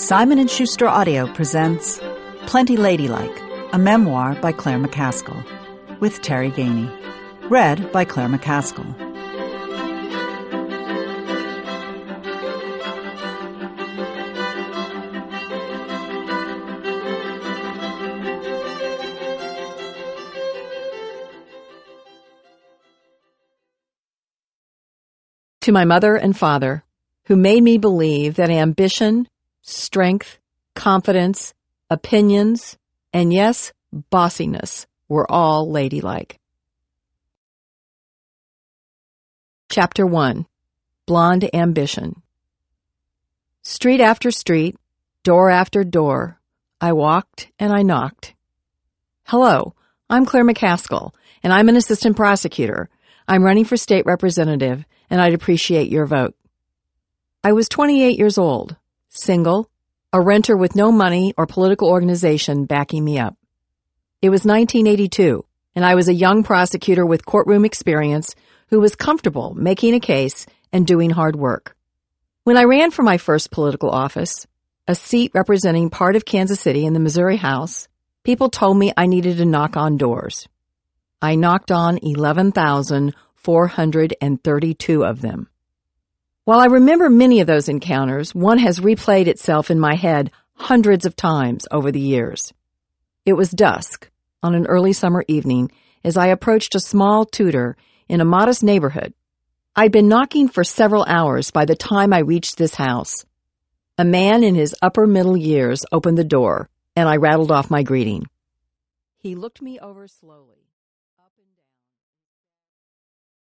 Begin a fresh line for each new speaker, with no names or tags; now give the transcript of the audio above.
Simon & Schuster Audio presents Plenty Ladylike, a memoir by Claire McCaskill, with Terry Gainey. Read by Claire McCaskill.
To my mother and father, who made me believe that ambition, strength, confidence, opinions, and yes, bossiness were all ladylike. Chapter 1. Blonde Ambition. Street after street, door after door, I walked and I knocked. Hello, I'm Claire McCaskill, and I'm an assistant prosecutor. I'm running for state representative, and I'd appreciate your vote. I was 28 years old, single, a renter with no money or political organization backing me up. It was 1982, and I was a young prosecutor with courtroom experience who was comfortable making a case and doing hard work. When I ran for my first political office, a seat representing part of Kansas City in the Missouri House, people told me I needed to knock on doors. I knocked on 11,432 of them. While I remember many of those encounters, one has replayed itself in my head hundreds of times over the years. It was dusk on an early summer evening as I approached a small tutor in a modest neighborhood. I'd been knocking for several hours by the time I reached this house. A man in his upper middle years opened the door, and I rattled off my greeting. He looked me over slowly.